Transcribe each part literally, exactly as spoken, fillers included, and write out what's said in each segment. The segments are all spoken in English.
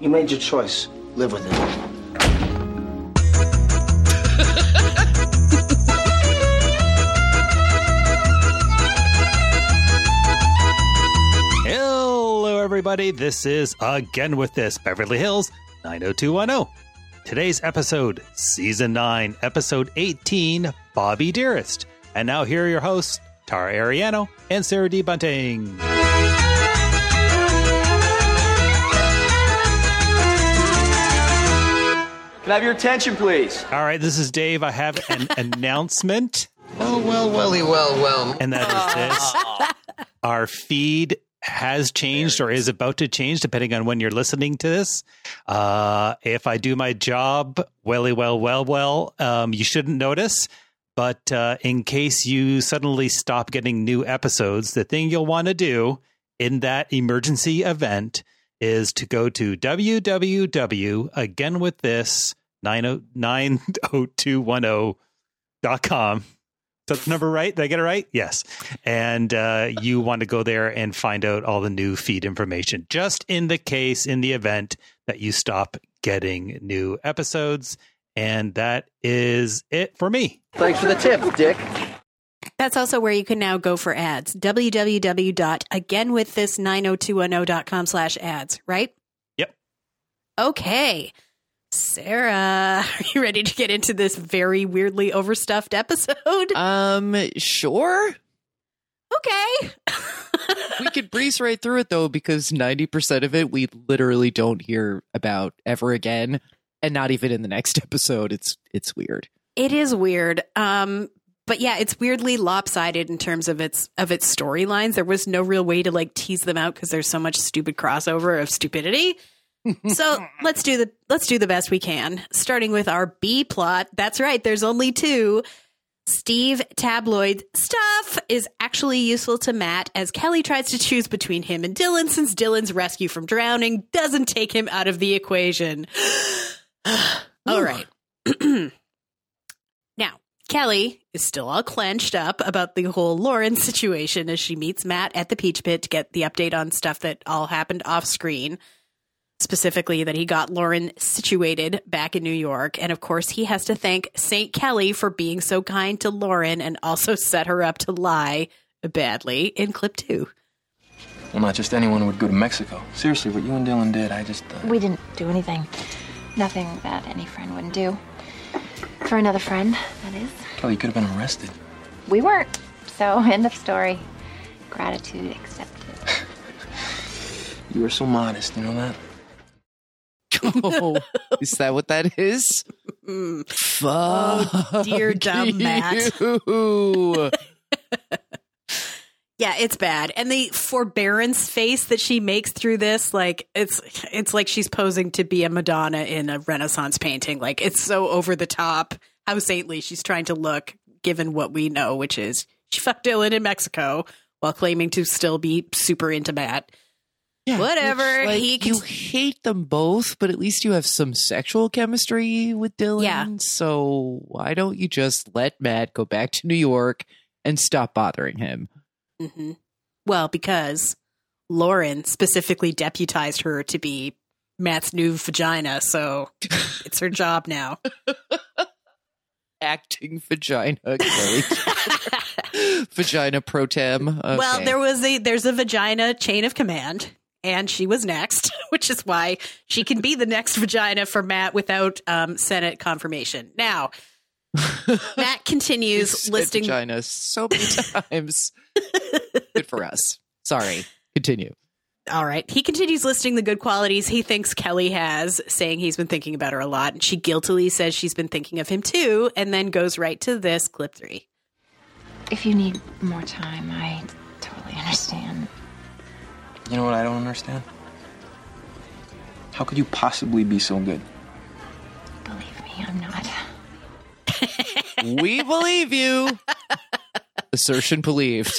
You made your choice. Live with it. Hello, everybody. This is Again With This, Beverly Hills nine oh two one oh. Today's episode, Season nine, Episode eighteen, Bobby Dearest. And now here are your hosts, Tara Ariano and Sarah D. Bunting. Can I have your attention, please? All right, this is Dave. I have an announcement. Oh, well, welly, well, well. And that is this. Our feed has changed or is about to change depending on when you're listening to this. Uh, if I do my job, welly, well, well, well, um, you shouldn't notice. But uh, in case you suddenly stop getting new episodes, the thing you'll want to do in that emergency event is to go to w w w dot again with this nine oh two one oh dot com. Is that the number right? Did I get it right? Yes. And uh, you want to go there and find out all the new feed information, just in the case, in the event that you stop getting new episodes. And that is it for me. Thanks for the tip, Dick. That's also where you can now go for ads. w w w dot again with this nine oh two one oh dot com slash ads, right? Yep. Okay. Sarah, are you ready to get into this very weirdly overstuffed episode? Um, sure. Okay. We could breeze right through it, though, because ninety percent of it we literally don't hear about ever again. And not even in the next episode. It's it's weird. It is weird. Um, but yeah, it's weirdly lopsided in terms of its of its storylines. There was no real way to like tease them out because there's so much stupid crossover of stupidity. So let's do the let's do the best we can. Starting with our B plot. That's right. There's only two. Steve tabloid stuff is actually useful to Matt as Kelly tries to choose between him and Dylan since Dylan's rescue from drowning doesn't take him out of the equation. All right. Now, Kelly is still all clenched up about the whole Lauren situation as she meets Matt at the Peach Pit to get the update on stuff that all happened off screen. Specifically, that he got Lauren situated back in New York. And of course, he has to thank Saint Kelly for being so kind to Lauren and also set her up to lie badly in clip two. Well, not just anyone would go to Mexico. Seriously, what you and Dylan did, I just... Uh... We didn't do anything. Nothing that any friend wouldn't do. For another friend, that is. Kelly, you could have been arrested. We weren't. So, end of story. Gratitude accepted. You were so modest, you know that? Oh, is that what that is? Mm. Fuck Oh, dear dumb Matt. you. Yeah, it's bad. And the forbearance face that she makes through this, like it's it's like she's posing to be a Madonna in a Renaissance painting. Like it's so over the top how saintly she's trying to look, given what we know, which is she fucked Dylan in Mexico while claiming to still be super into Matt. Yeah, Whatever. Which, like, he can... You hate them both, but at least you have some sexual chemistry with Dylan. Yeah. So why don't you just let Matt go back to New York and stop bothering him? Mm-hmm. Well, because Lauren specifically deputized her to be Matt's new vagina, so it's her job now. Acting vagina. Okay. Vagina pro tem. Okay. Well, there was a there's a vagina chain of command, and she was next, which is why she can be the next vagina for Matt without um, Senate confirmation. Now, Matt continues listing vagina so many times. Good for us. Sorry. Continue. All right. He continues listing the good qualities he thinks Kelly has, saying he's been thinking about her a lot. And she guiltily says she's been thinking of him too, and then goes right to this, clip three. If you need more time, I totally understand. You know what I don't understand? How could you possibly be so good? Believe me, I'm not. We believe you. Assertion believed.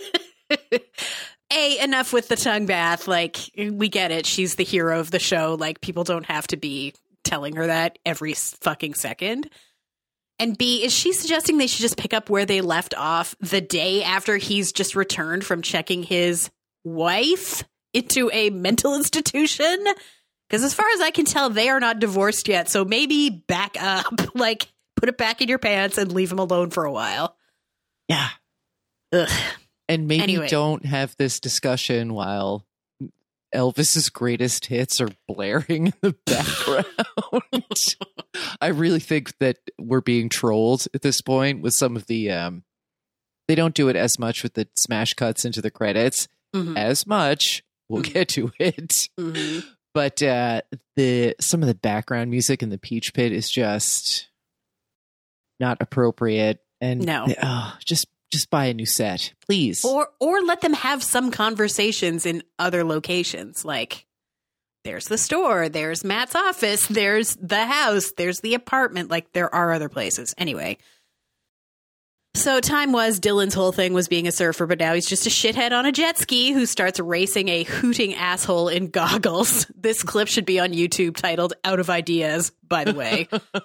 A, enough with the tongue bath. Like, we get it. She's the hero of the show. Like, people don't have to be telling her that every fucking second. And B, is she suggesting they should just pick up where they left off the day after he's just returned from checking his wife into a mental institution? Because as far as I can tell, they are not divorced yet. So maybe back up, like put it back in your pants and leave him alone for a while. Yeah. Ugh. And maybe Anyway. don't have this discussion while Elvis's greatest hits are blaring in the background. I really think that we're being trolled at this point with some of the um they don't do it as much with the smash cuts into the credits Mhm. as much. We'll Mhm. get to it. Mhm. But uh the some of the background music in the Peach Pit is just not appropriate. And No. oh, just just buy a new set, please. Or or let them have some conversations in other locations. Like, there's the store, there's Matt's office, there's the house, there's the apartment. Like, there are other places. Anyway. So time was, Dylan's whole thing was being a surfer, but now he's just a shithead on a jet ski who starts racing a hooting asshole in goggles. This clip should be on YouTube titled Out of Ideas, by the way.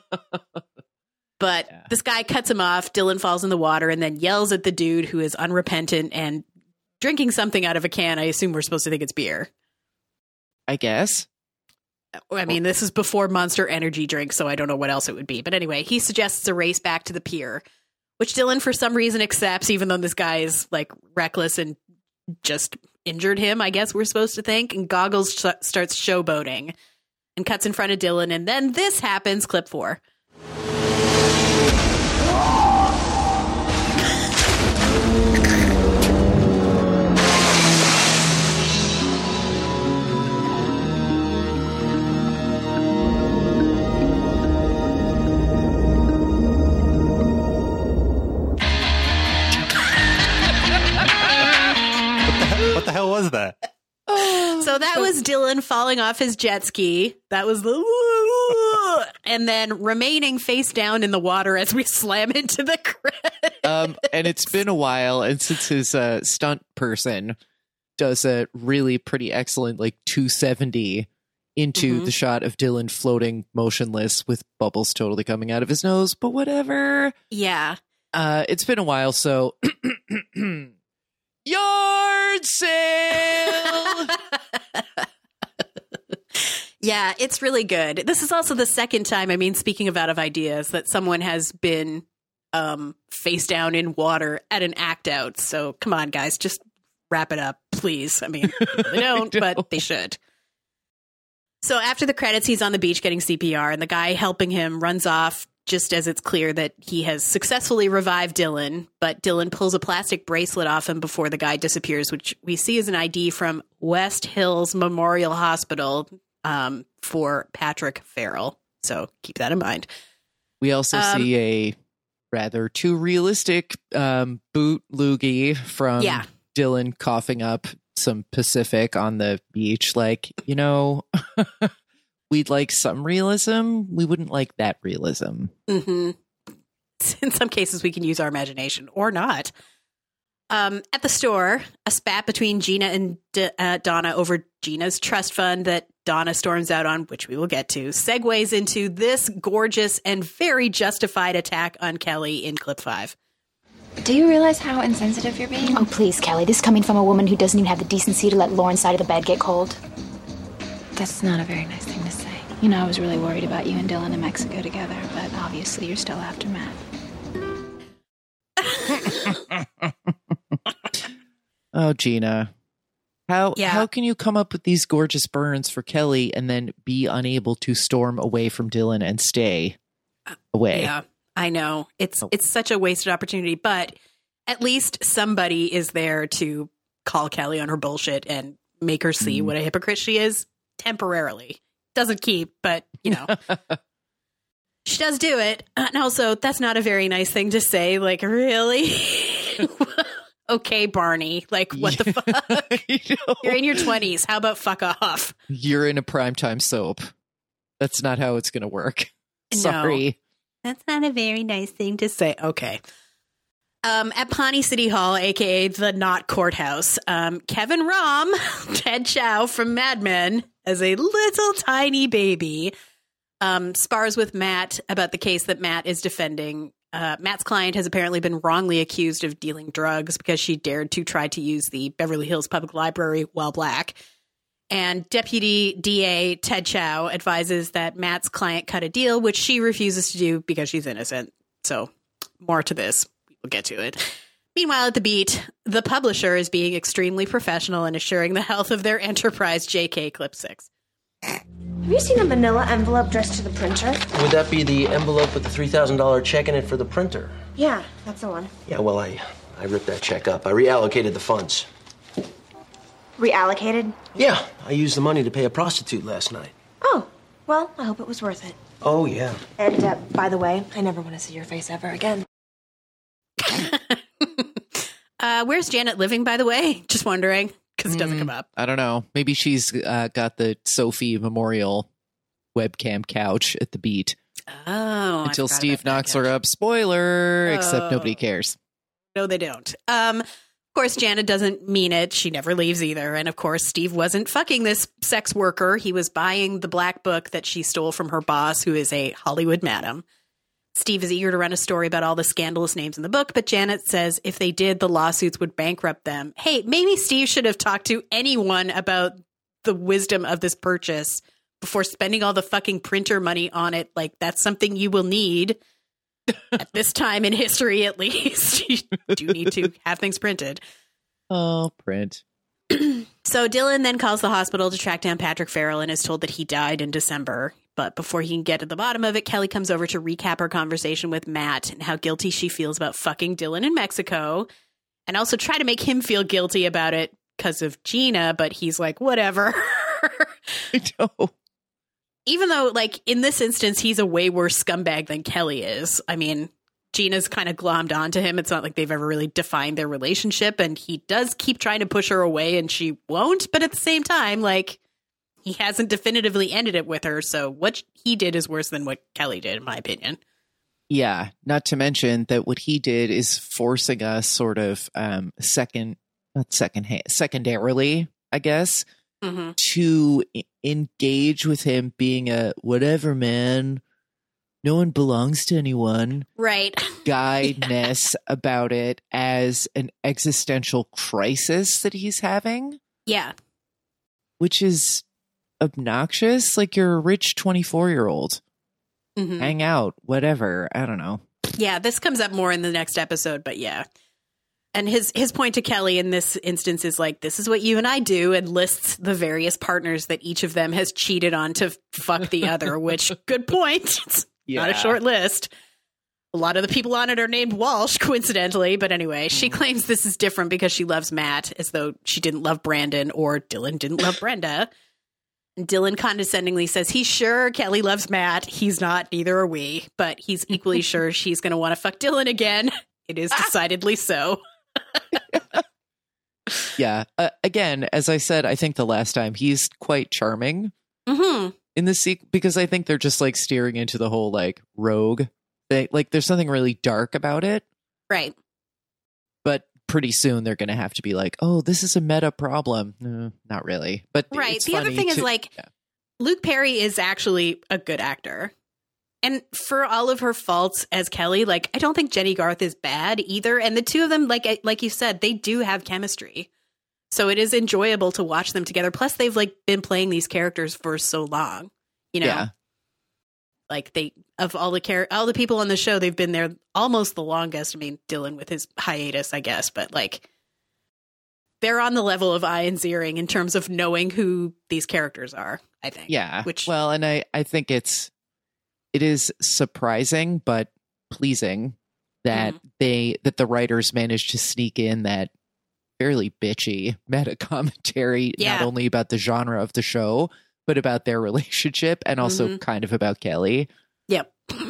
But Yeah. this guy cuts him off. Dylan falls in the water and then yells at the dude who is unrepentant and drinking something out of a can. I assume we're supposed to think it's beer. I guess. I mean, this is before Monster Energy drink, so I don't know what else it would be. But anyway, he suggests a race back to the pier, which Dylan, for some reason, accepts, even though this guy is like reckless and just injured him, I guess we're supposed to think. And Goggles sh- starts showboating and cuts in front of Dylan. And then this happens, clip four. What the hell was that? So that was Dylan falling off his jet ski. That was the and then remaining face down in the water as we slam into the credits. Um, and it's been a while, and since his uh, stunt person does a really pretty excellent like two seventy into Mhm. the shot of Dylan floating motionless with bubbles totally coming out of his nose, but whatever. Yeah. Uh, it's been a while, so yard sale. Yeah, it's really good. This is also the second time, I mean, speaking of out of ideas, that someone has been um, face down in water at an act out. So come on, guys, just wrap it up, please. I mean, they don't, but they should. So after the credits, he's on the beach getting C P R, and the guy helping him runs off just as it's clear that he has successfully revived Dylan. But Dylan pulls a plastic bracelet off him before the guy disappears, which we see as an I D from West Hills Memorial Hospital um, for Patrick Farrell. So keep that in mind. We also Um, see a rather too realistic um, boot loogie from Yeah. Dylan coughing up some Pacific on the beach. Like, you know, we'd like some realism. We wouldn't like that realism. Mm-hmm. In some cases, we can use our imagination or not. Um, at the store, a spat between Gina and D- uh, Donna over Gina's trust fund that Donna storms out on, which we will get to, segues into this gorgeous and very justified attack on Kelly in clip five. Do you realize how insensitive you're being? Oh, please, Kelly. This is coming from a woman who doesn't even have the decency to let Lauren's side of the bed get cold. That's not a very nice thing to say. You know, I was really worried about you and Dylan in Mexico together, but obviously you're still after Matt. Oh, Gina. How Yeah. how can you come up with these gorgeous burns for Kelly and then be unable to storm away from Dylan and stay away? Yeah, I know. It's Oh. it's such a wasted opportunity, but at least somebody is there to call Kelly on her bullshit and make her see Mm. what a hypocrite she is temporarily. Doesn't keep, but you know. She does do it. And also, that's not a very nice thing to say. Like, really? Okay, Barney. Like, what the fuck? You know, You're in your twenties. How about fuck off? you're in a primetime soap. That's not how it's going to work. No. Sorry. That's not a very nice thing to say. Okay. Um, at Pawnee City Hall, a k a the not courthouse, um, Kevin Rom, Ted Chow from Mad Men, as a little tiny baby, um, spars with Matt about the case that Matt is defending. Uh, Matt's client has apparently been wrongly accused of dealing drugs because she dared to try to use the Beverly Hills Public Library while black. And Deputy D A Ted Chow advises that Matt's client cut a deal, which she refuses to do because she's innocent. So more to this. We'll get to it. Meanwhile, at the beat, the publisher is being extremely professional and assuring the health of their enterprise, J K Clip six. Have you seen a manila envelope addressed to the printer? Would that be the envelope with the three thousand dollars check in it for the printer? Yeah, that's the one. Yeah, well, I, I ripped that check up. I reallocated the funds. Reallocated? Yeah, I used the money to pay a prostitute last night. Oh, well, I hope it was worth it. Oh, yeah. And, uh, by the way, I never want to see your face ever again. uh, where's Janet living, by the way? Just wondering, because it doesn't Mm, come up. I don't know. Maybe she's uh, got the Sophie Memorial webcam couch at the beat. Oh, Until Steve knocks her up. Spoiler, Oh. except nobody cares. No, they don't. Um, of course, Janet doesn't mean it. She never leaves either. And of course, Steve wasn't fucking this sex worker. He was buying the black book that she stole from her boss, who is a Hollywood madam. Steve is eager to run a story about all the scandalous names in the book, but Janet says if they did, the lawsuits would bankrupt them. Hey, maybe Steve should have talked to anyone about the wisdom of this purchase before spending all the fucking printer money on it. Like, that's something you will need at this time in history, at least. You do need to have things printed. Oh, print. So Dylan then calls the hospital to track down Patrick Farrell and is told that he died in December. But before he can get to the bottom of it, Kelly comes over to recap her conversation with Matt and how guilty she feels about fucking Dylan in Mexico, and also try to make him feel guilty about it because of Gina, but he's like, whatever. I know. Even though, like, in this instance, he's a way worse scumbag than Kelly is. I mean, Gina's kind of glommed onto him. It's not like they've ever really defined their relationship, and he does keep trying to push her away, and she won't. But at the same time, like, he hasn't definitively ended it with her, so what he did is worse than what Kelly did, in my opinion. Yeah, not to mention that what he did is forcing us sort of um, second, not second hand, secondarily, I guess, Mm-hmm. to e- engage with him being a whatever, man, no one belongs to anyone Right. guy-ness about it as an existential crisis that he's having, Yeah. which is obnoxious. Like, you're a rich twenty-four-year-old. Mhm. Hang out, whatever. I don't know. Yeah, this comes up more in the next episode, but yeah. And his his point to Kelly in this instance is like, this is what you and I do, and lists the various partners that each of them has cheated on to fuck the other, which, good point. It's not a Yeah. short list. A lot of the people on it are named Walsh, coincidentally. But anyway, she claims this is different because she loves Matt, as though she didn't love Brandon or Dylan didn't love Brenda. And Dylan condescendingly says he's sure Kelly loves Matt. He's not, neither are we. But he's equally sure she's going to want to fuck Dylan again. It is decidedly so. Yeah. Uh, again, as I said, I think the last time, he's quite charming Mm-hmm. in this sequence because I think they're just like steering into the whole like rogue thing. Like, there's something really dark about it, Right. but pretty soon they're going to have to be like, oh, this is a meta problem. No, not really. But Right. it's The other funny thing is, to- like, yeah. Luke Perry is actually a good actor. And for all of her faults as Kelly, like, I don't think Jenny Garth is bad either. And the two of them, like like you said, they do have chemistry. So it is enjoyable to watch them together. Plus, they've, like, been playing these characters for so long, you know? Yeah. Like, they, of all the char- all the people on the show, they've been there almost the longest. I mean, Dylan with his hiatus, I guess. But, like, they're on the level of Ian Ziering in terms of knowing who these characters are, I think. Yeah. Which, well, and I, I think it's, it is surprising, but pleasing that Mhm. they, that the writers managed to sneak in that fairly bitchy meta commentary, Yeah. not only about the genre of the show, but about their relationship and also Mhm. kind of about Kelly. Yep.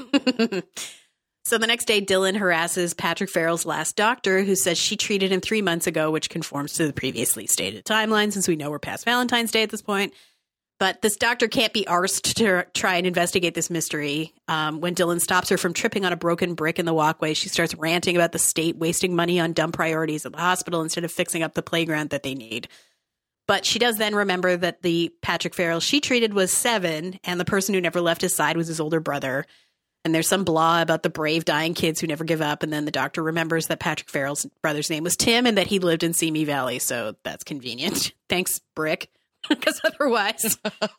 So the next day, Dylan harasses Patrick Farrell's last doctor, who says she treated him three months ago, which conforms to the previously stated timeline, since we know we're past Valentine's Day at this point. But this doctor can't be arsed to try and investigate this mystery. Um, when Dylan stops her from tripping on a broken brick in the walkway, she starts ranting about the state wasting money on dumb priorities at the hospital instead of fixing up the playground that they need. But she does then remember that the Patrick Farrell she treated was seven, and the person who never left his side was his older brother. And there's some blah about the brave dying kids who never give up. And then the doctor remembers that Patrick Farrell's brother's name was Tim and that he lived in Simi Valley. So that's convenient. Thanks, Brick. because otherwise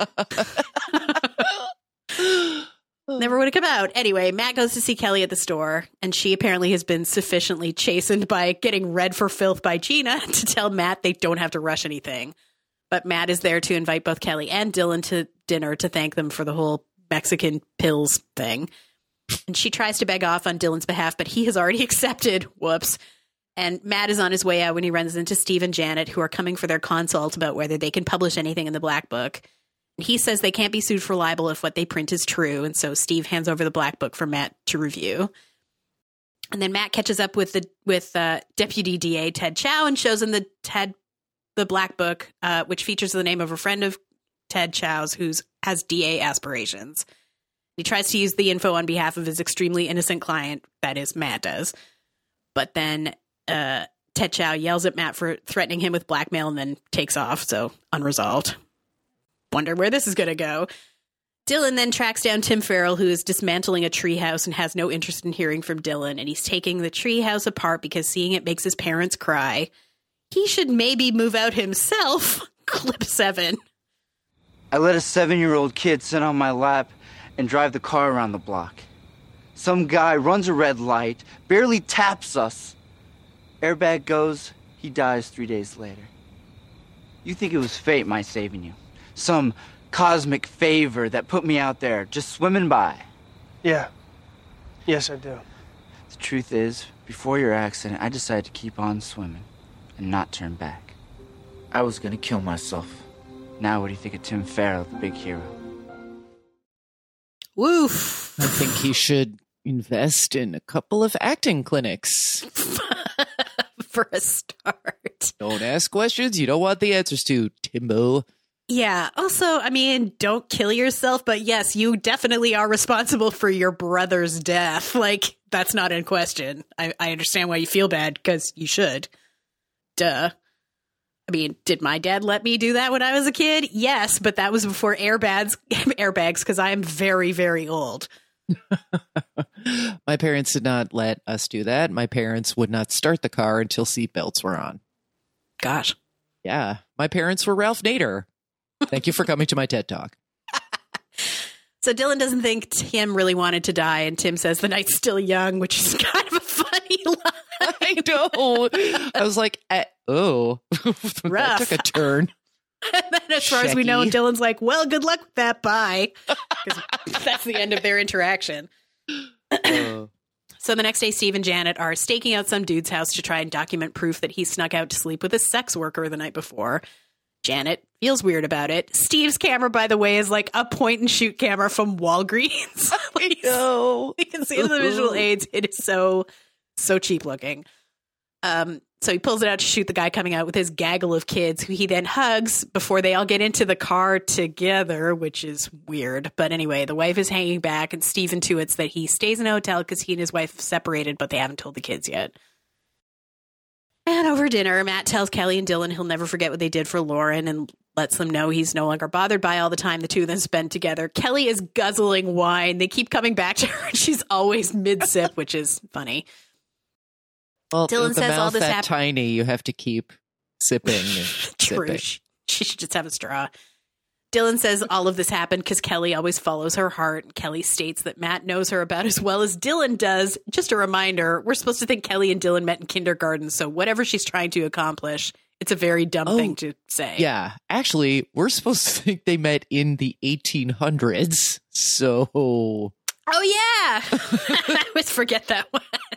never would have come out. Anyway, Matt goes to see Kelly at the store, and she apparently has been sufficiently chastened by getting read for filth by Gina to tell Matt they don't have to rush anything. But Matt is there to invite both Kelly and Dylan to dinner to thank them for the whole Mexican pills thing. And she tries to beg off on Dylan's behalf, but he has already accepted. Whoops. And Matt is on his way out when he runs into Steve and Janet, who are coming for their consult about whether they can publish anything in the Black Book. And he says they can't be sued for libel if what they print is true. And so Steve hands over the Black Book for Matt to review. And then Matt catches up with the with uh, Deputy D A Ted Chow and shows him the Ted the Black Book, uh, which features the name of a friend of Ted Chow's who has D A aspirations. He tries to use the info on behalf of his extremely innocent client, that is, Matt does. But then uh, Ted Chow yells at Matt for threatening him with blackmail and then takes off, so unresolved. Wonder where this is going to go. Dylan then tracks down Tim Farrell, who is dismantling a treehouse and has no interest in hearing from Dylan, and he's taking the treehouse apart because seeing it makes his parents cry. He should maybe move out himself. Clip seven. I let a seven-year-old kid sit on my lap and drive the car around the block. Some guy runs a red light, barely taps us. Airbag goes, he dies three days later. You think it was fate, my saving you. Some cosmic favor that put me out there, just swimming by. Yeah. Yes, I do. The truth is, before your accident, I decided to keep on swimming and not turn back. I was gonna kill myself. Now what do you think of Tim Farrell, the big hero? Woof. I think he should invest in a couple of acting clinics. For a start. Don't ask questions you don't want the answers to, Timbo. Yeah. Also, I mean, don't kill yourself, but yes, you definitely are responsible for your brother's death. Like, that's not in question. I, I understand why you feel bad, because you should. Duh. I mean, did my dad let me do that when I was a kid? Yes, but that was before airbags, airbags, because I am very, very old. My parents did not let us do that. My parents would not start the car until seatbelts were on. Gosh. Yeah. My parents were Ralph Nader. Thank you for coming to my TED Talk. So Dylan doesn't think Tim really wanted to die, and Tim says the night's still young, which is kind of a funny line. I know. I was like, eh, oh, that took a turn. And then as far Shecky. as we know, Dylan's like, well, good luck with that. Bye. Because that's the end of their interaction. uh. So the next day, Steve and Janet are staking out some dude's house to try and document proof that he snuck out to sleep with a sex worker the night before. Janet feels weird about it. Steve's camera, by the way, is like a point and shoot camera from Walgreens. Like, no. You can see in the visual aids. It is so, so cheap looking. Um, so he pulls it out to shoot the guy coming out with his gaggle of kids, who he then hugs before they all get into the car together, which is weird. But anyway, the wife is hanging back, and Steve intuits that he stays in a hotel because he and his wife have separated, but they haven't told the kids yet. And over dinner, Matt tells Kelly and Dylan he'll never forget what they did for Lauren and lets them know he's no longer bothered by all the time the two of them spend together. Kelly is guzzling wine. They keep coming back to her, and she's always mid-sip, which is funny. Well, Dylan the says mouth all this that happened. tiny, you have to keep sipping. And True. sipping. She, she should just have a straw. Dylan says all of this happened because Kelly always follows her heart. Kelly states that Matt knows her about as well as Dylan does. Just a reminder, we're supposed to think Kelly and Dylan met in kindergarten, so whatever she's trying to accomplish, it's a very dumb Oh, thing to say. Yeah. Actually, we're supposed to think they met in the eighteen hundreds. So. Oh, yeah. I always forget that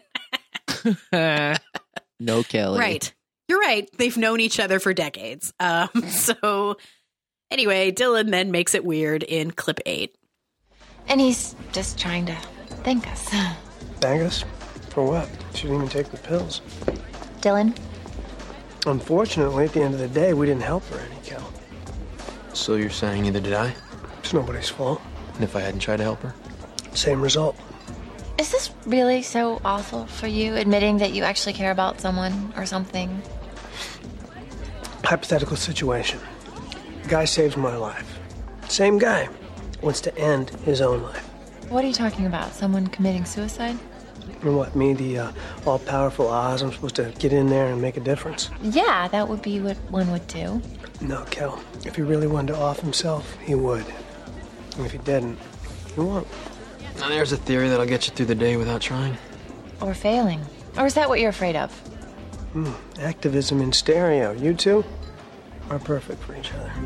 one. No, Kelly. Right. You're right. They've known each other for decades. Um, so anyway, Dylan then makes it weird in clip eight. And he's just trying to thank us. Thank us? For what? She didn't even take the pills. Dylan? Unfortunately, at the end of the day, we didn't help her any, Kel. So you're saying neither did I? It's nobody's fault. And if I hadn't tried to help her? Same result. Is this really so awful for you, admitting that you actually care about someone or something? Hypothetical situation. Guy saves my life. Same guy wants to end his own life. What are you talking about? Someone committing suicide? And what, me, the uh, all-powerful Oz, I'm supposed to get in there and make a difference? Yeah, that would be what one would do. No, Kel. If he really wanted to off himself, he would. And if he didn't, he won't. Now there's a theory that'll get you through the day without trying. Or failing. Or is that what you're afraid of? Hmm. Activism in stereo. You two are perfect for each other.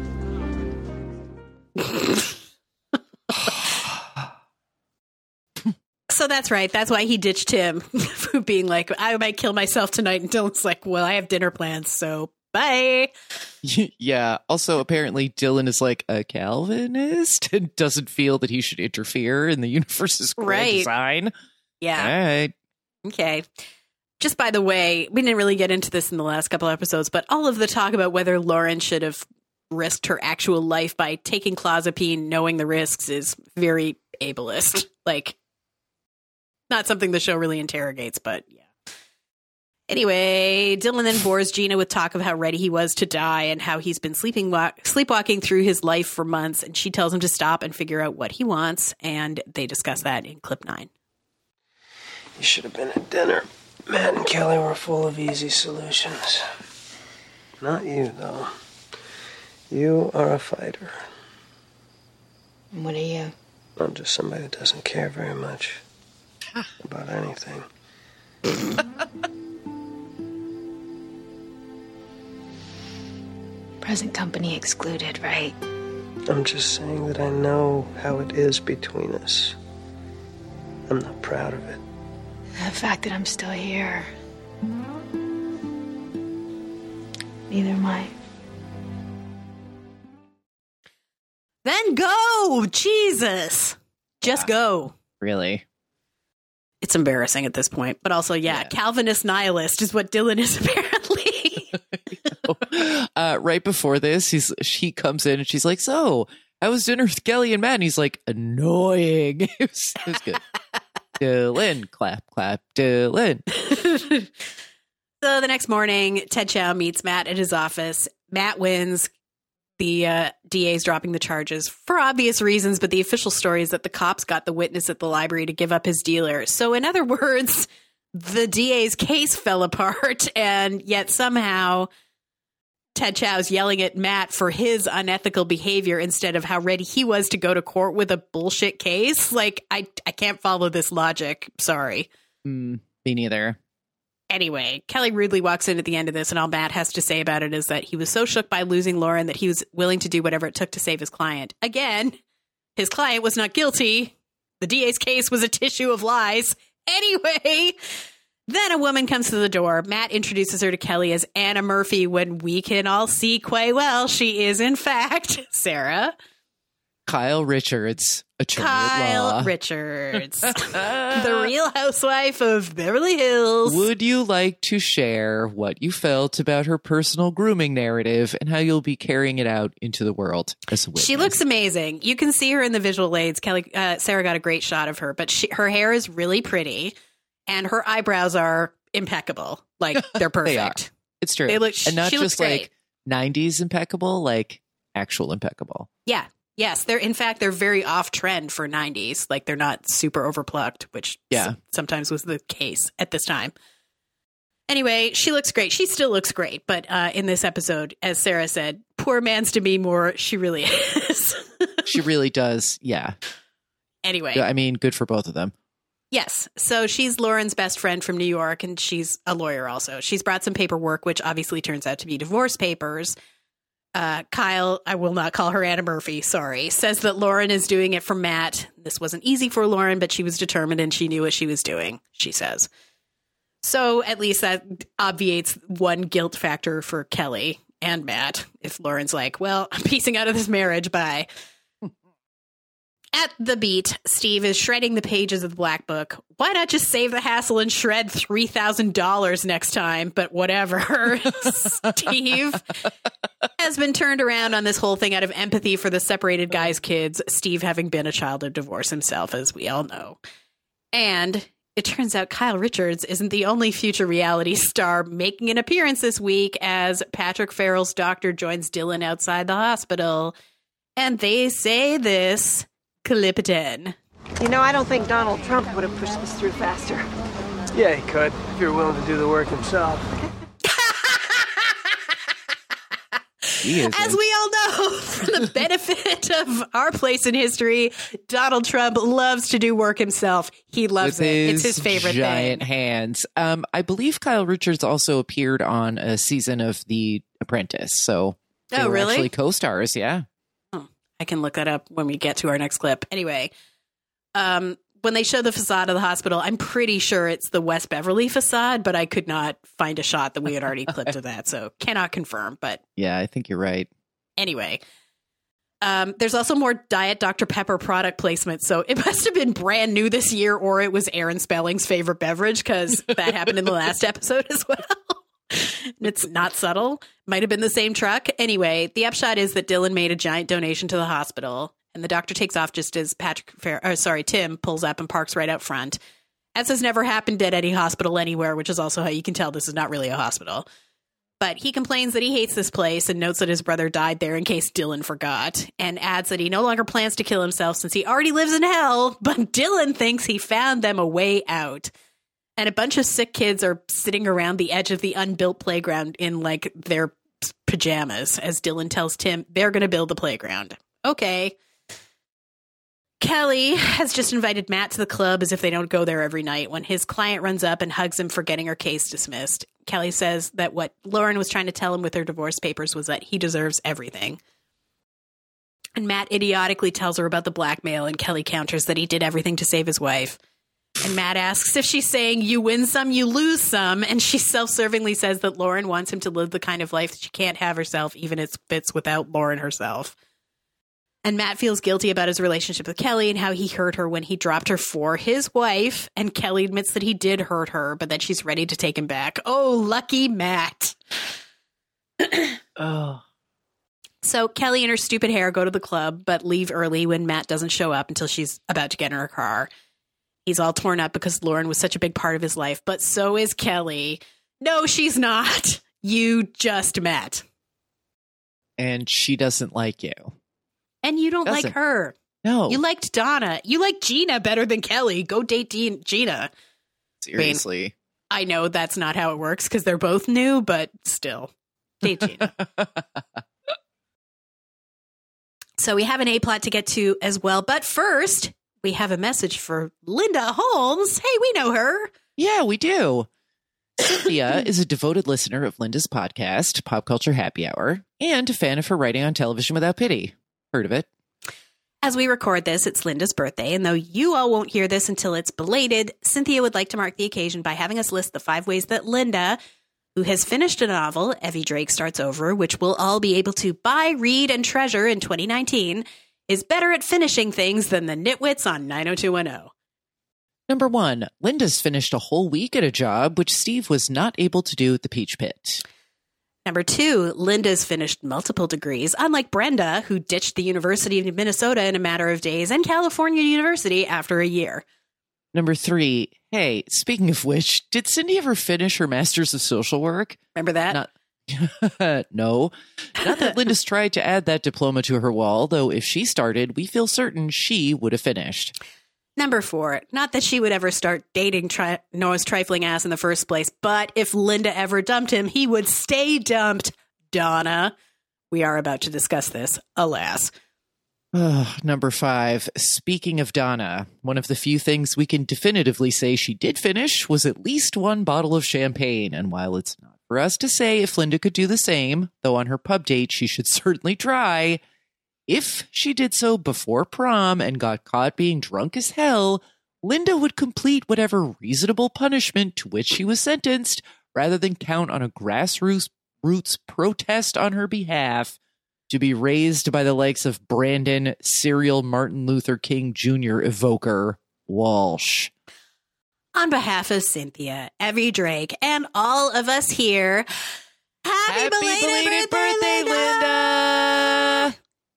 So that's right. That's why he ditched him for being like, I might kill myself tonight. And Dylan's like, well, I have dinner plans, so bye. Yeah. Also, apparently Dylan is like a Calvinist and doesn't feel that he should interfere in the universe's grand Right. design. Yeah. All right. Okay. Just by the way, we didn't really get into this in the last couple episodes, but all of the talk about whether Lauren should have risked her actual life by taking clozapine, knowing the risks, is very ableist. Like, not something the show really interrogates, but yeah. Anyway, Dylan then bores Gina with talk of how ready he was to die and how he's been sleeping walk- sleepwalking through his life for months, and she tells him to stop and figure out what he wants, and they discuss that in clip nine. You should have been at dinner. Matt and Kelly were full of easy solutions. Not you, though. You are a fighter. What are you? I'm just somebody that doesn't care very much about anything. Present company excluded, right? I'm just saying that I know how it is between us. I'm not proud of it. The fact that I'm still here. Neither am I. Then go! Jesus! Just go. Really? It's embarrassing at this point. But also, yeah, yeah. Calvinist nihilist is what Dylan is apparently. uh, right before this, he's she comes in and she's like, so, how was dinner with Kelly and Matt? And he's like, annoying. it, was, it was good. Dylan, clap, clap, Dylan. So the next morning, Ted Chow meets Matt at his office. Matt wins. The uh, D A is dropping the charges for obvious reasons, but the official story is that the cops got the witness at the library to give up his dealer. So in other words, the D A's case fell apart, and yet somehow Ted Chow's yelling at Matt for his unethical behavior instead of how ready he was to go to court with a bullshit case. Like, I, I can't follow this logic. Sorry. Mm, me neither. Anyway, Kelly rudely walks in at the end of this, and all Matt has to say about it is that he was so shook by losing Lauren that he was willing to do whatever it took to save his client. Again, his client was not guilty. The D A's case was a tissue of lies. Anyway, then a woman comes to the door. Matt introduces her to Kelly as Anna Murphy when we can all see quite well she is, in fact, Sarah. Kyle Richards, attorney Kyle at law. Richards, the Real Housewife of Beverly Hills. Would you like to share what you felt about her personal grooming narrative and how you'll be carrying it out into the world as a witness? She looks amazing. You can see her in the visual aids. Kelly, uh, Sarah got a great shot of her, but she, her hair is really pretty, and her eyebrows are impeccable. Like, they're perfect. They are. It's true. They look, and not she just looks great. like nineties impeccable, like actual impeccable. Yeah. Yes, they're in fact they're very off trend for nineties. Like, they're not super overplucked, which yeah. s- sometimes was the case at this time. Anyway, she looks great. She still looks great, but uh, in this episode, as Sarah said, poor man's Demi Moore, she really is. She really does. Yeah. Anyway, I mean, good for both of them. yes. So she's Lauren's best friend from New York, and she's a lawyer also. She's brought some paperwork, which obviously turns out to be divorce papers. Uh, Kyle, I will not call her Anna Murphy, sorry, says that Lauren is doing it for Matt. This wasn't easy for Lauren, but she was determined and she knew what she was doing, she says. So at least that obviates one guilt factor for Kelly and Matt. If Lauren's like, well, I'm piecing out of this marriage, bye. At the beat, Steve is shredding the pages of the Black Book. Why not just save the hassle and shred three thousand dollars next time? But whatever. Steve has been turned around on this whole thing out of empathy for the separated guy's kids, Steve having been a child of divorce himself, as we all know. And it turns out Kyle Richards isn't the only future reality star making an appearance this week, as Patrick Farrell's doctor joins Dylan outside the hospital. And they say this... Clip ten. You know, I don't think Donald Trump would have pushed this through faster. Yeah, he could, if you're willing to do the work himself. He isn't. As we all know, for the benefit of our place in history, Donald Trump loves to do work himself. He loves With it. his It's his favorite giant thing. hands. Um, I believe Kyle Richards also appeared on a season of The Apprentice. So they Oh, were really? actually co-stars. Yeah. Oh, I can look that up when we get to our next clip. Anyway, um, when they show the facade of the hospital, I'm pretty sure it's the West Beverly facade, but I could not find a shot that we had already clipped of that, so cannot confirm. But Yeah, I think you're right. anyway, um, there's also more Diet Doctor Pepper product placement, so it must have been brand new this year, or it was Aaron Spelling's favorite beverage, because that happened in the last episode as well. It's not subtle. Might have been the same truck. Anyway, the upshot is that Dylan made a giant donation to the hospital, and the doctor takes off just as Patrick, Fair, or sorry, Tim pulls up and parks right out front. As has never happened at any hospital anywhere, which is also how you can tell this is not really a hospital. But he complains that he hates this place and notes that his brother died there in case Dylan forgot, and adds that he no longer plans to kill himself since he already lives in hell, but Dylan thinks he found them a way out. And a bunch of sick kids are sitting around the edge of the unbuilt playground in, like, their pajamas, as Dylan tells Tim they're going to build the playground. Okay. Kelly has just invited Matt to the club as if they don't go there every night when his client runs up and hugs him for getting her case dismissed. Kelly says that what Lauren was trying to tell him with her divorce papers was that he deserves everything. And Matt idiotically tells her about the blackmail, and Kelly counters that he did everything to save his wife. And Matt asks if she's saying you win some, you lose some, and she self-servingly says that Lauren wants him to live the kind of life that she can't have herself, even if it's without Lauren herself. And Matt feels guilty about his relationship with Kelly and how he hurt her when he dropped her for his wife, and Kelly admits that he did hurt her, but that she's ready to take him back. Oh, lucky Matt. Oh. So Kelly and her stupid hair go to the club, but leave early when Matt doesn't show up until she's about to get in her car. He's all torn up because Lauren was such a big part of his life, but so is Kelly. No, she's not. You just met. And she doesn't like you. And you don't Doesn't. like her. No. You liked Donna. You like Gina better than Kelly. Go date Dean- Gina. Seriously. I mean, I know that's not how it works because they're both new, but still. Date Gina. So we have an A-plot to get to as well. But first, we have a message for Linda Holmes. Hey, we know her. Yeah, we do. Cynthia is a devoted listener of Linda's podcast, Pop Culture Happy Hour, and a fan of her writing on Television Without Pity. Heard of it? As we record this, it's Linda's birthday, and though you all won't hear this until it's belated, Cynthia would like to mark the occasion by having us list the five ways that Linda, who has finished a novel, Evie Drake Starts Over, which we'll all be able to buy, read, and treasure in twenty nineteen, is better at finishing things than the nitwits on nine oh two one oh. Number one, Linda's finished a whole week at a job which Steve was not able to do at the Peach Pit. Number two, Linda's finished multiple degrees, unlike Brenda, who ditched the University of Minnesota in a matter of days and California University after a year. Number three, hey, speaking of which, did Cindy ever finish her Master's of Social Work? Remember that? Not- no. Not that Linda's tried to add that diploma to her wall, though if she started, we feel certain she would have finished. Number four, not that she would ever start dating tri- Noah's trifling ass in the first place, but if Linda ever dumped him, he would stay dumped. Donna. We are about to discuss this, alas. Oh, number five, speaking of Donna, one of the few things we can definitively say she did finish was at least one bottle of champagne, and while it's not for us to say if Linda could do the same, though on her pub date she should certainly try, if she did so before prom and got caught being drunk as hell, Linda would complete whatever reasonable punishment to which she was sentenced, rather than count on a grassroots roots protest on her behalf to be raised by the likes of Brandon, serial Martin Luther King Junior evoker Walsh. On behalf of Cynthia, Evie Drake, and all of us here, happy, Happy belated, belated birthday, birthday, Linda!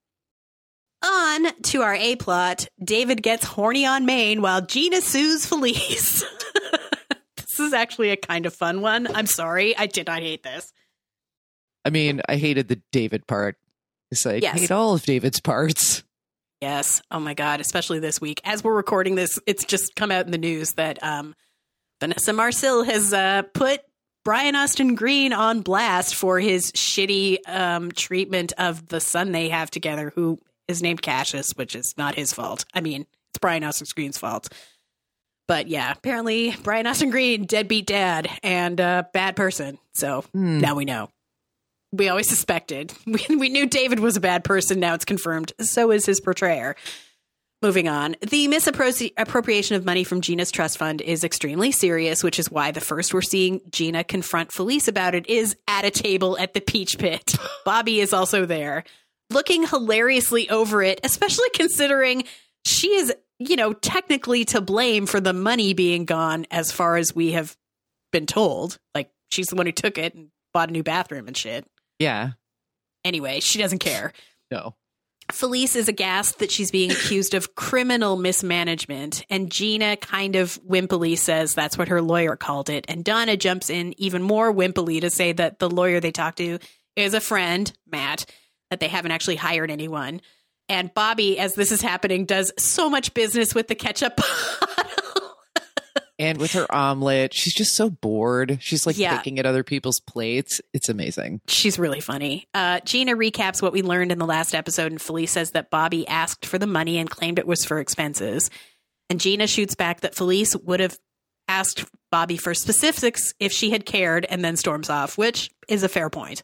On to our A-plot, David gets horny on Maine while Gina sues Felice. This is actually a kind of fun one. I'm sorry. I did not hate this. I mean, I hated the David part. I Yes. hate all of David's parts. Yes. Oh my God. Especially this week. As we're recording this, it's just come out in the news that um, Vanessa Marcil has uh, put Brian Austin Green on blast for his shitty um, treatment of the son they have together, who is named Cassius, which is not his fault. I mean, it's Brian Austin Green's fault. But yeah, apparently Brian Austin Green, deadbeat dad and a bad person. So Hmm. now we know. We always suspected. We, we knew David was a bad person. Now it's confirmed. So is his portrayer. Moving on. The misappropriation of money from Gina's trust fund is extremely serious, which is why the first we're seeing Gina confront Felice about it is at a table at the Peach Pit. Bobby is also there, looking hilariously over it, especially considering she is, you know, technically to blame for the money being gone as far as we have been told. Like, she's the one who took it and bought a new bathroom and shit. Yeah. Anyway, she doesn't care. No. Felice is aghast that she's being accused of criminal mismanagement, and Gina kind of wimpily says that's what her lawyer called it. And Donna jumps in even more wimpily to say that the lawyer they talked to is a friend, Matt, that they haven't actually hired anyone. And Bobby, as this is happening, does so much business with the ketchup bottle. And with her omelet, she's just so bored. She's like Yeah. picking at other people's plates. It's amazing. She's really funny. Uh, Gina recaps what we learned in the last episode, and Felice says that Bobby asked for the money and claimed it was for expenses. And Gina shoots back that Felice would have asked Bobby for specifics if she had cared, and then storms off, which is a fair point.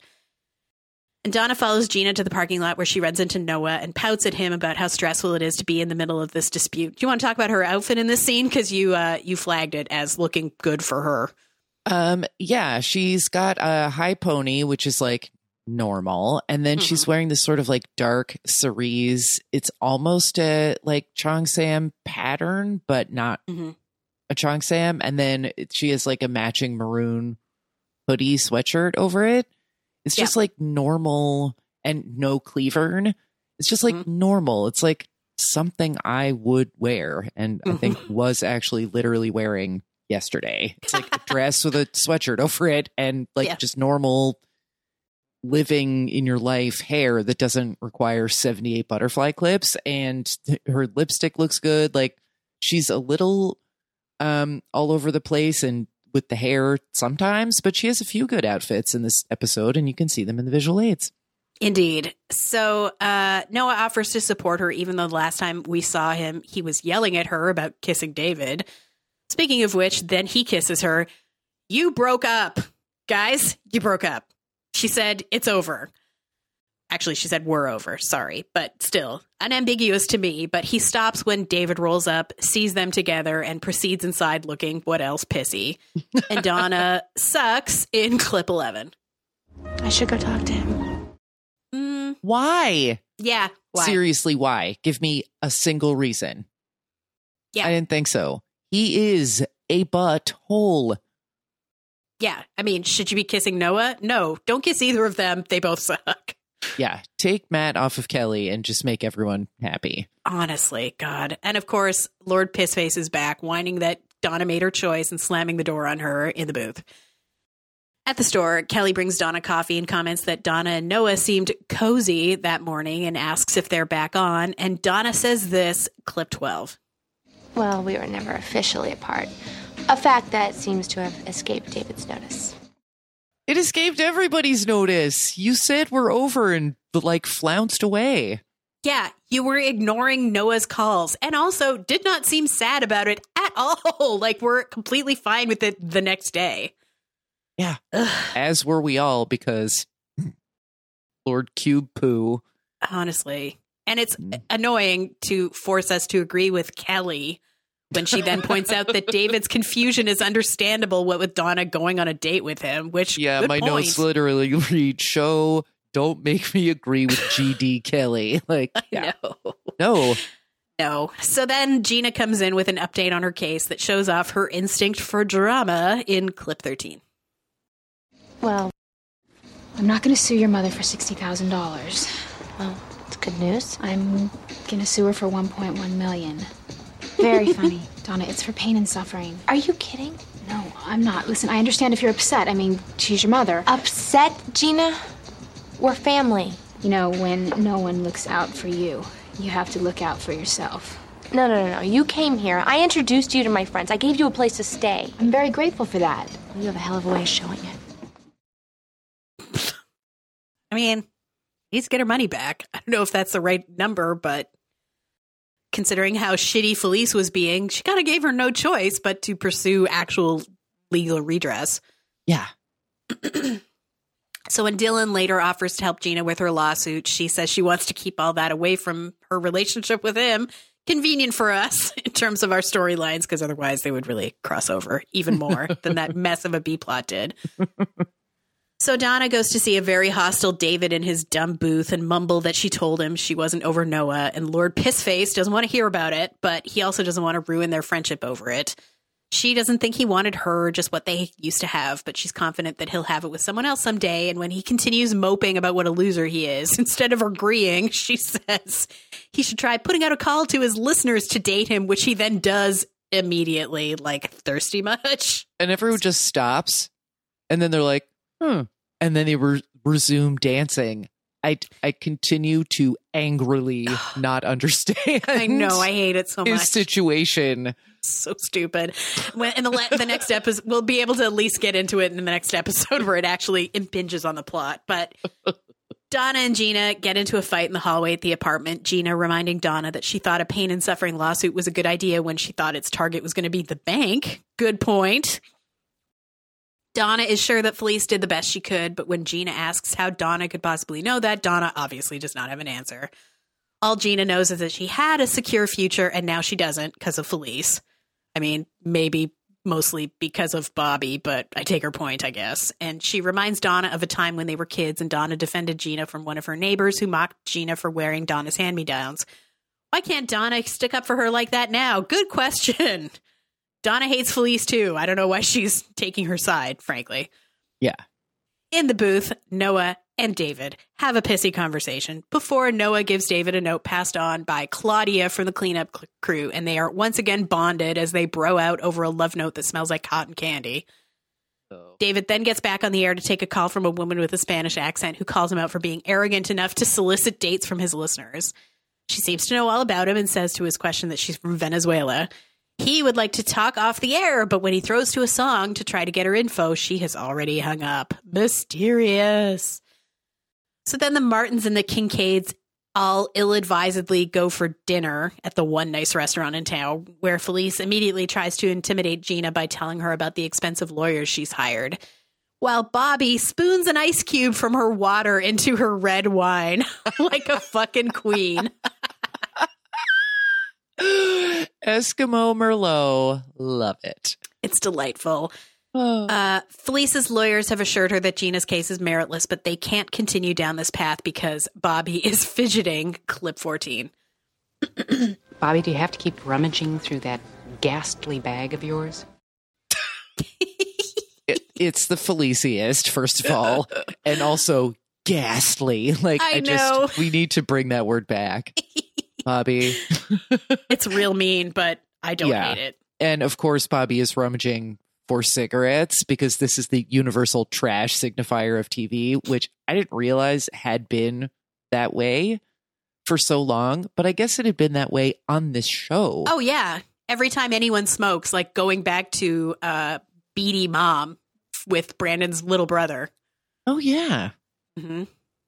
And Donna follows Gina to the parking lot where she runs into Noah and pouts at him about how stressful it is to be in the middle of this dispute. Do you want to talk about her outfit in this scene? Because you uh, you flagged it as looking good for her. Um, yeah, she's got a high pony, which is like normal. And then Mm-hmm. she's wearing this sort of like dark cerise. It's almost a like Cheongsam pattern, but not Mm-hmm. a Cheongsam. And then it- she has like a matching maroon hoodie sweatshirt over it. It's just like normal and no cleavern. It's just like Mm-hmm. normal. It's like something I would wear and I think was actually literally wearing yesterday. It's like a dress with a sweatshirt over it and like Yeah. just normal living in your life hair that doesn't require seventy-eight butterfly clips. And her lipstick looks good. Like she's a little um all over the place and with the hair sometimes, but she has a few good outfits in this episode and you can see them in the visual aids. Indeed. So uh, Noah offers to support her, even though the last time we saw him, he was yelling at her about kissing David. Speaking of which, then he kisses her. You broke up. Guys, you broke up. She said, it's over. Actually, she said, we're over. Sorry. But still, unambiguous to me. But he stops when David rolls up, sees them together, and proceeds inside looking, what else, pissy. And Donna sucks in clip eleven. I should go talk to him. Mm, Why? yeah. Why? Seriously, why? Give me a single reason. Yeah. I didn't think so. He is a butthole. Yeah. I mean, should you be kissing Noah? No, don't kiss either of them. They both suck. Yeah, take Matt off of Kelly and just make everyone happy. Honestly, God. And of course, Lord Pissface is back, whining that Donna made her choice and slamming the door on her in the booth. At the store, Kelly brings Donna coffee and comments that Donna and Noah seemed cozy that morning and asks if they're back on. And Donna says this, clip twelve. Well, we were never officially apart. A fact that seems to have escaped David's notice. It escaped everybody's notice. You said we're over and like flounced away. Yeah, you were ignoring Noah's calls and also did not seem sad about it at all. Like, we're completely fine with it the next day. Yeah. As were we all because Lord Cube Poo. Honestly. And it's annoying to force us to agree with Kelly when she then points out that David's confusion is understandable, what with Donna going on a date with him, which, Yeah, good my point. notes literally read, show, don't make me agree with G D Kelly. Like, yeah. No. No. No. So then Gina comes in with an update on her case that shows off her instinct for drama in clip thirteen. Well, I'm not going to sue your mother for sixty thousand dollars. well, it's good news. I'm going to sue her for one point one million dollars. Very funny. Donna, it's for pain and suffering. Are you kidding? No, I'm not. Listen, I understand if you're upset. I mean, she's your mother. Upset, Gina? We're family. You know, when no one looks out for you, you have to look out for yourself. No, no, no, no. You came here. I introduced you to my friends. I gave you a place to stay. I'm very grateful for that. You have a hell of a way of showing it. I mean, needs to get her money back. I don't know if that's the right number, but considering how shitty Felice was being, she kind of gave her no choice but to pursue actual legal redress. Yeah. So when Dylan later offers to help Gina with her lawsuit, she says she wants to keep all that away from her relationship with him. Convenient for us in terms of our storylines, because otherwise they would really cross over even more than that mess of a B-plot did. So Donna goes to see a very hostile David in his dumb booth and mumble that she told him she wasn't over Noah, and Lord Pissface doesn't want to hear about it, but he also doesn't want to ruin their friendship over it. She doesn't think he wanted her, just what they used to have, but she's confident that he'll have it with someone else someday. And when he continues moping about what a loser he is, instead of agreeing, she says he should try putting out a call to his listeners to date him, which he then does immediately. Like, thirsty much? And everyone just stops, and then they're like, hmm. And then they re- resume dancing. I, I continue to angrily not understand. I know, I hate it so much. His situation. So stupid. When in the le- the next episode, we'll be able to at least get into it in the next episode where it actually impinges on the plot. But Donna and Gina get into a fight in the hallway at the apartment. Gina reminding Donna that she thought a pain and suffering lawsuit was a good idea when she thought its target was going to be the bank. Good point. Donna is sure that Felice did the best she could, but when Gina asks how Donna could possibly know that, Donna obviously does not have an answer. All Gina knows is that she had a secure future, and now she doesn't because of Felice. I mean, maybe mostly because of Bobby, but I take her point, I guess. And she reminds Donna of a time when they were kids, and Donna defended Gina from one of her neighbors who mocked Gina for wearing Donna's hand-me-downs. Why can't Donna stick up for her like that now? Good question. Donna hates Felice, too. I don't know why she's taking her side, frankly. Yeah. In the booth, Noah and David have a pissy conversation before Noah gives David a note passed on by Claudia from the cleanup cl- crew, and they are once again bonded as they bro out over a love note that smells like cotton candy. Oh. David then gets back on the air to take a call from a woman with a Spanish accent who calls him out for being arrogant enough to solicit dates from his listeners. She seems to know all about him and says to his question that she's from Venezuela. He would like to talk off the air, but when he throws to a song to try to get her info, she has already hung up. Mysterious. So then the Martins and the Kincaids all ill-advisedly go for dinner at the one nice restaurant in town, where Felice immediately tries to intimidate Gina by telling her about the expensive lawyers she's hired, while Bobby spoons an ice cube from her water into her red wine like a fucking queen. Eskimo Merlot. Love it. It's delightful. Uh, Felice's lawyers have assured her that Gina's case is meritless, but they can't continue down this path because Bobby is fidgeting. Clip fourteen. Bobby, do you have to keep rummaging through that ghastly bag of yours? it, it's the Feliciest, first of all, and also ghastly. Like, I, I know. just, we need to bring that word back. Bobby. It's real mean, but I don't yeah. hate it. And of course, Bobby is rummaging for cigarettes because this is the universal trash signifier of T V, which I didn't realize had been that way for so long, but I guess it had been that way on this show. Oh, yeah. Every time anyone smokes, like going back to uh, Beady Mom with Brandon's little brother. Oh, yeah. Mm-hmm.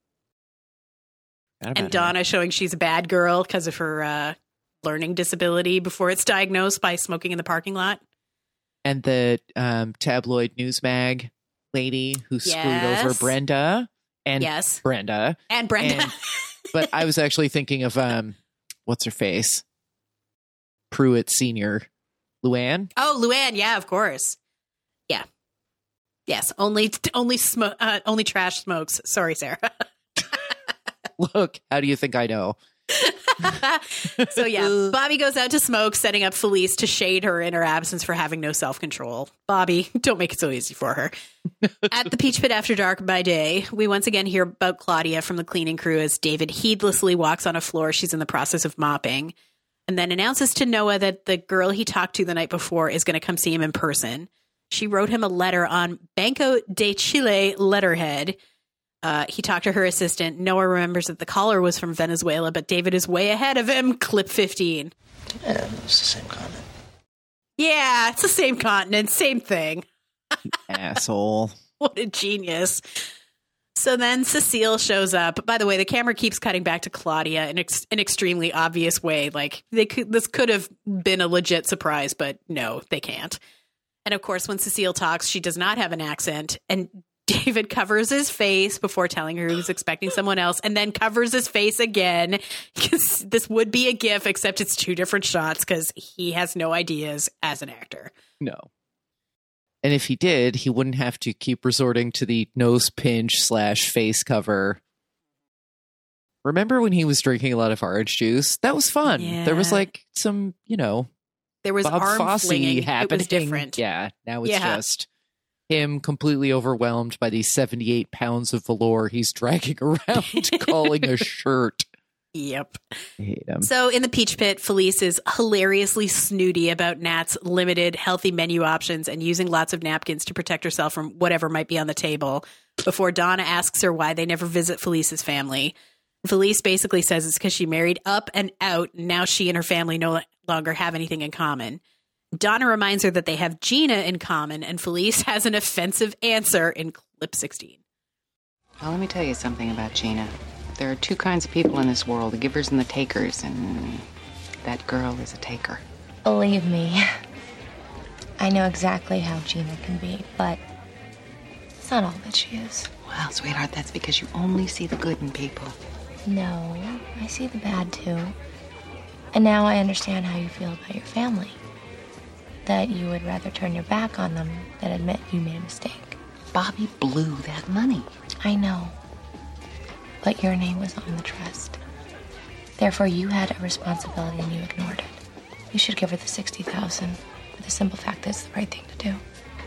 And Donna her. showing she's a bad girl because of her uh, learning disability before it's diagnosed by smoking in the parking lot. And the um, tabloid news mag lady who yes. screwed over Brenda. And yes. Brenda. And Brenda. And, but I was actually thinking of, um, what's her face? Pruitt Senior. Luann? Oh, Luann. Yeah, of course. Yeah. Yes. Only, only, sm- uh, only trash smokes. Sorry, Sarah. Look, how do you think I know? So yeah, Bobby goes out to smoke, setting up Felice to shade her in her absence for having no self-control. Bobby, don't make it so easy for her. At the Peach Pit after dark by day, we once again hear about Claudia from the cleaning crew as David heedlessly walks on a floor she's in the process of mopping, and then announces to Noah that the girl he talked to the night before is going to come see him in person. She wrote him a letter on Banco de Chile letterhead. Uh, he talked to her assistant. Noah remembers that the caller was from Venezuela, but David is way ahead of him. Clip fifteen. Yeah, it's the same continent. Yeah, it's the same continent. Same thing. Asshole. What a genius. So then Cecile shows up. By the way, the camera keeps cutting back to Claudia in ex- an extremely obvious way. Like they could, this could have been a legit surprise, but no, they can't. And of course, when Cecile talks, she does not have an accent. And David covers his face before telling her he was expecting someone else, and then covers his face again. Because this would be a GIF, except it's two different shots because he has no ideas as an actor. No. And if he did, he wouldn't have to keep resorting to the nose pinch slash face cover. Remember when he was drinking a lot of orange juice? That was fun. Yeah. There was like some, you know, there was Bob arm Fosse flinging. happening. It was different. Yeah, now it's Yeah. just him completely overwhelmed by these seventy-eight pounds of velour he's dragging around, calling a shirt. Yep. I hate him. So in the Peach Pit, Felice is hilariously snooty about Nat's limited healthy menu options and using lots of napkins to protect herself from whatever might be on the table before Donna asks her why they never visit Felice's family. Felice basically says it's because she married up and out, and now she and her family no longer have anything in common. Donna reminds her that they have Gina in common, and Felice has an offensive answer in clip sixteen. Well, let me tell you something about Gina. There are two kinds of people in this world, the givers and the takers, and that girl is a taker. Believe me, I know exactly how Gina can be, but it's not all that she is. Well, sweetheart, that's because you only see the good in people. No, I see the bad too. And now I understand how you feel about your family. That you would rather turn your back on them than admit you made a mistake. Bobby blew that money. I know. But your name was on the trust. Therefore, you had a responsibility and you ignored it. You should give her the sixty thousand dollars for the simple fact that it's the right thing to do.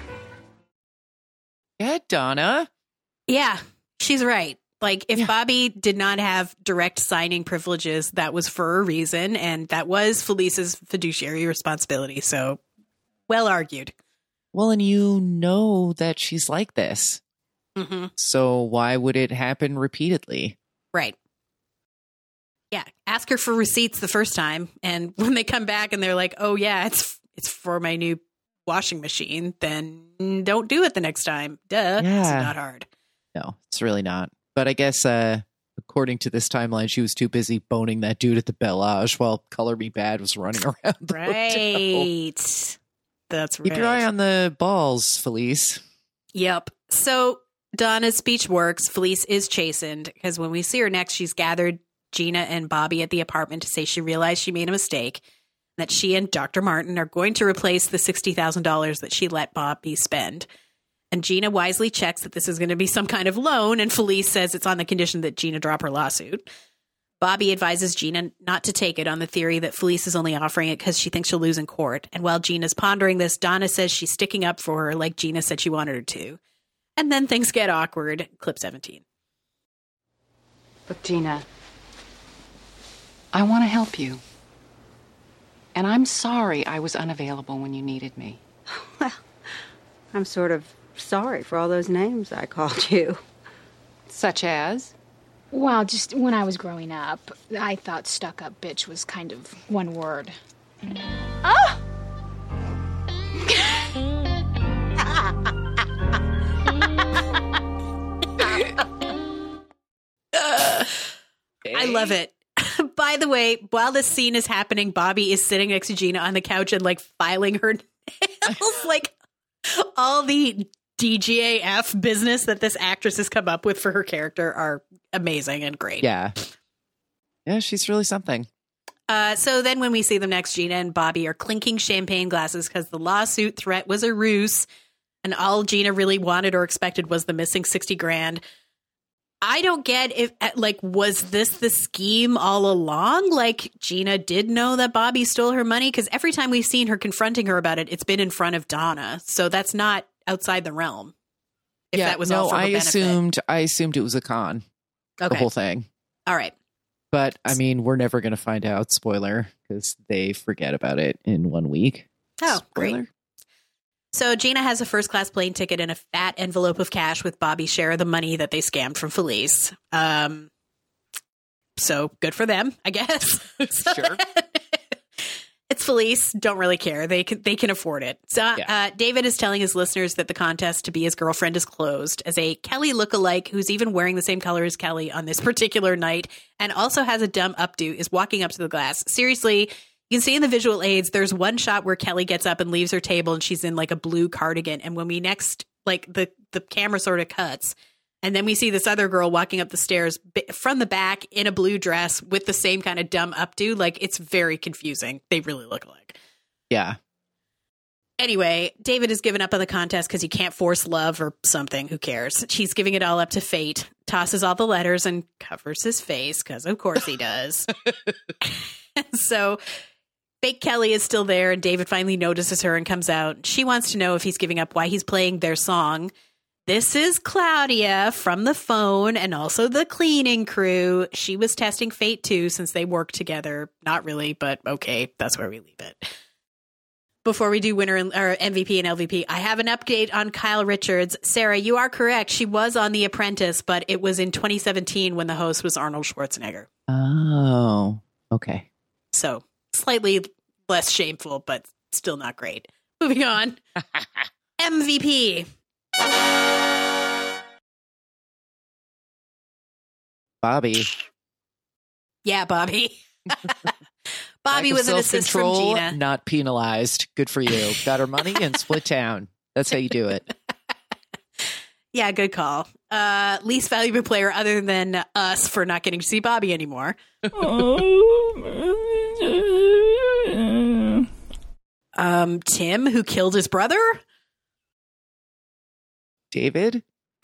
Yeah, Donna. Yeah, she's right. Like, if Yeah. Bobby did not have direct signing privileges, that was for a reason, and that was Felice's fiduciary responsibility. So, well argued. Well, and you know that she's like this. Mm-hmm. So why would it happen repeatedly? Right. Yeah. Ask her for receipts the first time, and when they come back and they're like, "Oh yeah, it's it's for my new washing machine," then don't do it the next time. Duh. Yeah. It's not hard. No, it's really not. But I guess uh, according to this timeline, she was too busy boning that dude at the Bellage while Color Me Bad was running around the hotel. Right. That's right. Keep your eye on the balls, Felice. Yep. So Donna's speech works. Felice is chastened because when we see her next, she's gathered Gina and Bobby at the apartment to say she realized she made a mistake, that she and Doctor Martin are going to replace the sixty thousand dollars that she let Bobby spend. And Gina wisely checks that this is going to be some kind of loan, and Felice says it's on the condition that Gina drop her lawsuit. Bobby advises Gina not to take it on the theory that Felice is only offering it because she thinks she'll lose in court. And while Gina's pondering this, Donna says she's sticking up for her like Gina said she wanted her to. And then things get awkward. Clip seventeen. Look, Gina, I want to help you. And I'm sorry I was unavailable when you needed me. Well, I'm sort of sorry for all those names I called you. Such as? Well, just when I was growing up, I thought stuck-up bitch was kind of one word. Oh! I love it. By the way, while this scene is happening, Bobby is sitting next to Gina on the couch and like filing her nails. Like all the D G A F business that this actress has come up with for her character are amazing and great. Yeah. Yeah, she's really something. Uh, so then when we see them next, Gina and Bobby are clinking champagne glasses because the lawsuit threat was a ruse. And all Gina really wanted or expected was the missing sixty grand. I don't get if, like, was this the scheme all along? Like, Gina did know that Bobby stole her money? Because every time we've seen her confronting her about it, it's been in front of Donna. So that's not outside the realm. If yeah, that was no, all for her I benefit. assumed I assumed it was a con. Okay. The whole thing. All right. But I mean, we're never going to find out. Spoiler, because they forget about it in one week. Oh, Spoiler. great. So Gina has a first class plane ticket and a fat envelope of cash with Bobby's share of the money that they scammed from Felice. Um, so good for them, I guess. Sure. At It's Felice. Don't really care. They can, they can afford it. So uh, David is telling his listeners that the contest to be his girlfriend is closed, as a Kelly lookalike who's even wearing the same color as Kelly on this particular night and also has a dumb updo is walking up to the glass. Seriously, you can see in the visual aids, there's one shot where Kelly gets up and leaves her table and she's in like a blue cardigan. And when we next, like the, the camera sort of cuts, and then we see this other girl walking up the stairs from the back in a blue dress with the same kind of dumb updo. Like, it's very confusing. They really look alike. Yeah. Anyway, David has given up on the contest because he can't force love or something. Who cares? He's giving it all up to fate, tosses all the letters and covers his face because, of course, he does. So fake Kelly is still there, and David finally notices her and comes out. She wants to know if he's giving up, why he's playing their song. This is Claudia from the phone and also the cleaning crew. She was testing fate too, since they work together. Not really, but okay, that's where we leave it. Before we do winner and, or M V P and L V P, I have an update on Kyle Richards. Sarah, you are correct. She was on The Apprentice, but it was in twenty seventeen when the host was Arnold Schwarzenegger. Oh, okay. So slightly less shameful, but still not great. Moving on. M V P. Bobby. Yeah, Bobby. Bobby Lack was of an assist from self-control, Gina. not penalized. Good for you. Got her money and split town. That's how you do it. Yeah, good call. Uh, least valuable player other than us for not getting to see Bobby anymore. um, Tim, who killed his brother? David?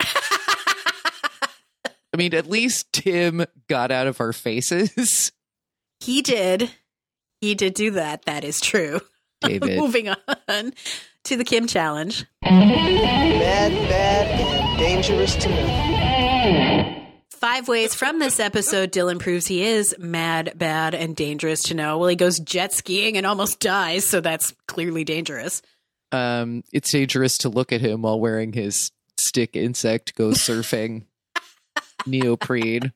I mean, at least Tim got out of our faces. He did. He did do that. That is true. David. Moving on to the Kim challenge. Bad, bad, and dangerous to know. Five ways from this episode Dylan proves he is mad, bad, and dangerous to know. Well, he goes jet skiing and almost dies, so that's clearly dangerous. Um, it's dangerous to look at him while wearing his stick insect go surfing neoprene.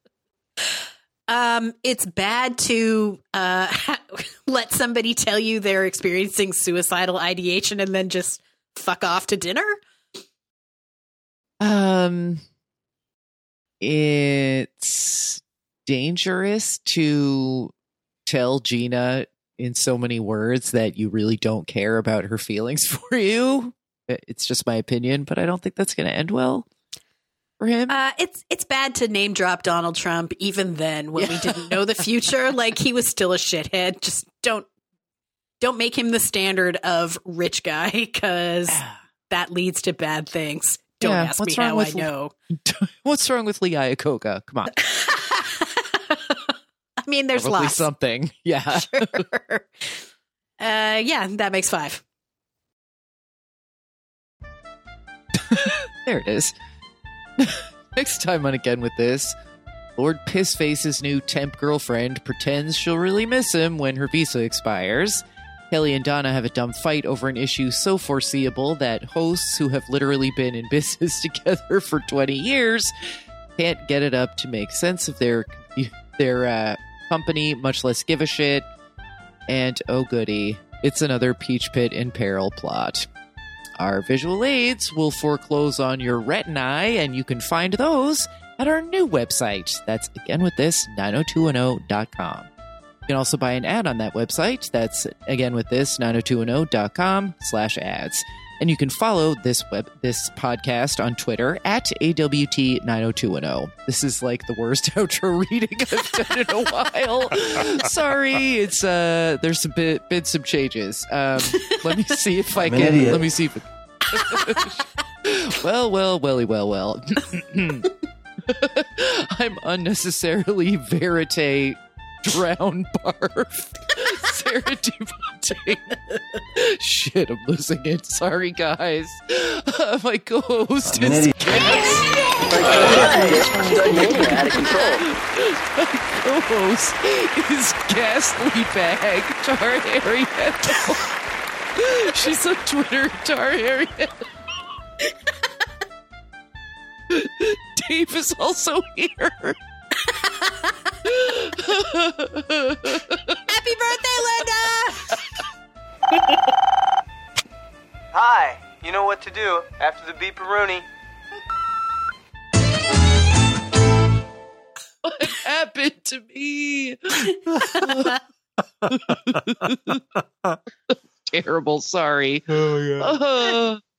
Um, it's bad to uh, let somebody tell you they're experiencing suicidal ideation and then just fuck off to dinner. Um, it's dangerous to tell Gina in so many words that you really don't care about her feelings for you. It's just my opinion, but I don't think that's going to end well for him. Uh, it's it's bad to name drop Donald Trump even then when yeah. we didn't know the future. Like, he was still a shithead. Just don't don't make him the standard of rich guy, because that leads to bad things. Don't yeah, ask what's me wrong how with, I know. What's wrong with Lee Iacocca? Come on. I mean, there's Probably lots. something. Yeah. Sure. Uh, yeah, that makes five. There it is. Next time on Again With This, Lord Pissface's new temp girlfriend pretends she'll really miss him when her visa expires. Kelly and Donna have a dumb fight over an issue so foreseeable that hosts who have literally been in business together for twenty years can't get it up to make sense of their their uh, company, much less give a shit. And oh goody, it's another Peach Pit in Peril plot. Our visual aids will foreclose on your retini, and you can find those at our new website. That's again with this nine oh two one oh dot com. You can also buy an ad on that website. That's again with this nine oh two one oh dot com slash ads. And you can follow this web this podcast on Twitter at A W T nine oh two one oh. This is like the worst outro reading I've done in a while. Sorry, it's uh there's some bit been some changes. Um let me see if I I'm can an idiot. let me see if it, well, well, welly, well, well. I'm unnecessarily verite drown barf. Sarah Duponte. Shit, I'm losing it. Sorry, guys. Uh, my co-host I'm an is idiot. Gas. Out of control. My co-host is Ghastly Bag Tar Ariel. She's on Twitter, Tar Ariel. Dave is also here. Happy birthday, Linda! what to do after the beeparoonie. What happened to me? Terrible. Sorry. Oh, yeah. Uh,